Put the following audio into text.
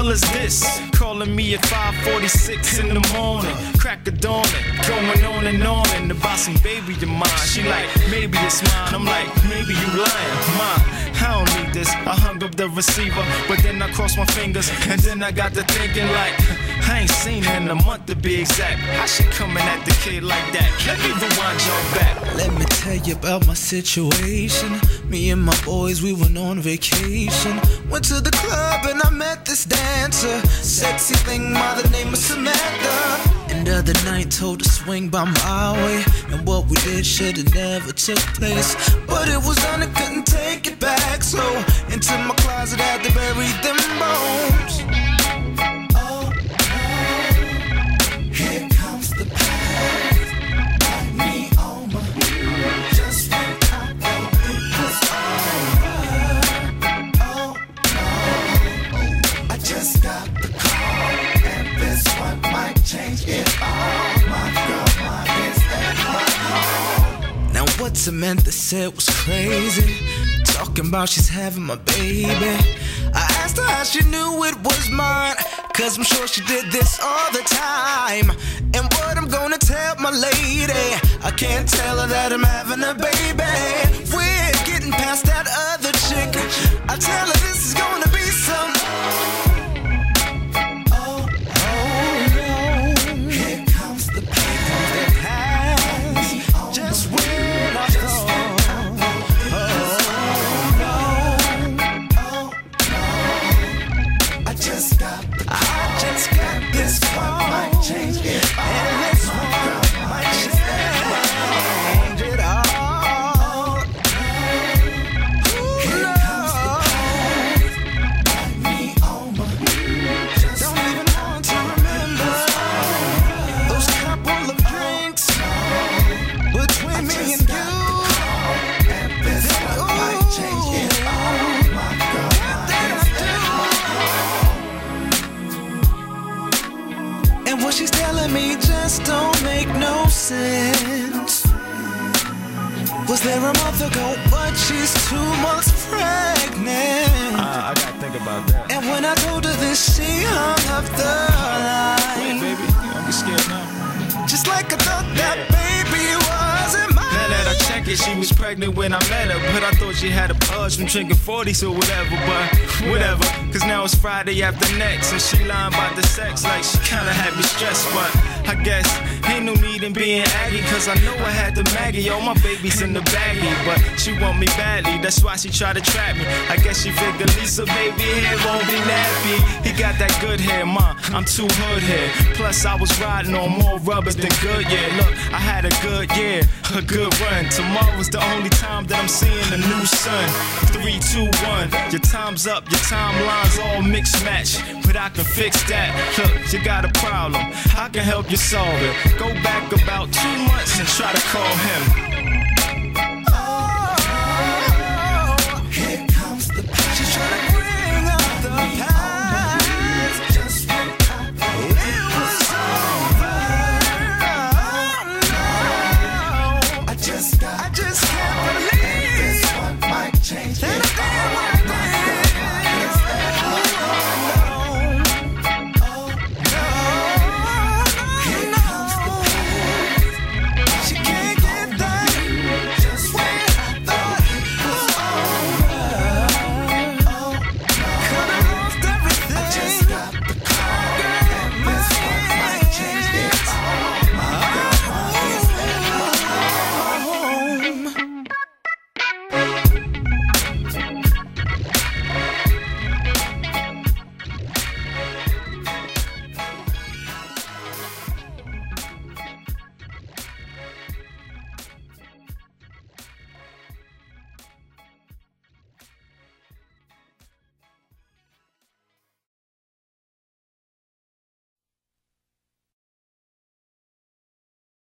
hell is this? Calling me at 5:46 in the morning, crack of dawn, going on and about some baby of mine. She like, maybe it's mine. I'm like, maybe you lying, mine. I don't need this. I hung up the receiver, but then I crossed my fingers, and then I got to thinking like, I ain't seen her in a month to be exact. How she coming at the kid like that? Let me rewind y'all back. Let me tell you about my situation. Me and my boys, we went on vacation. Went to the club and I met this dancer, sexy thing by the name of Samantha. And the other night told her swing by my way, and what we did should've never took place, but it was done, I couldn't take it back. So into my closet, had to bury them bones. Oh, here comes the past. Got me on my knees, just when I thought it was over. Oh no, I just got the call, and this one might change it all. My girl, mine is at my home. Now what Samantha said was crazy, talking about she's having my baby. I asked her how she knew it was mine, cause I'm sure she did this all the time. And what I'm gonna tell my lady, I can't tell her that I'm having a baby. We're getting past that other chick, I tell her this is gonna be some. Oh, no, here comes the pain that just when I thought. I just got this one might change it all. And this one might change it all. Here comes the pain, got me on my knees. Don't even want to remember those couple of drinks between me and you. And this one might change it all. My girl, and what she's telling me just don't make no sense. Was there a month ago, but she's 2 months pregnant? I gotta think about that. And when I told her this, she hung up the line. Wait, baby, don't be scared now. Just like I thought that baby wasn't mine. Now that I check it, she was pregnant when I met her, but I thought she had a purge from drinking 40s or whatever, but whatever. Cause now it's Friday after next, and she lying about the sex like she kinda had me stressed, but I guess ain't no need in being aggy, cause I know I had the Maggie. Oh, my baby's in the baggie, but she want me badly, that's why she tried to trap me. I guess she figured Lisa, baby, hair won't be nappy. He got that good hair, ma, I'm too hood here. Plus I was riding on more rubbers than Goodyear. Look, I had a good year, a good run. Tomorrow's the only time that I'm seeing the new sun. 3, 2, 1, your time's up, your timeline's all mixed match, but I can fix that. Look, you got a problem, I can help you solve it. Go back about 2 months and try to call him.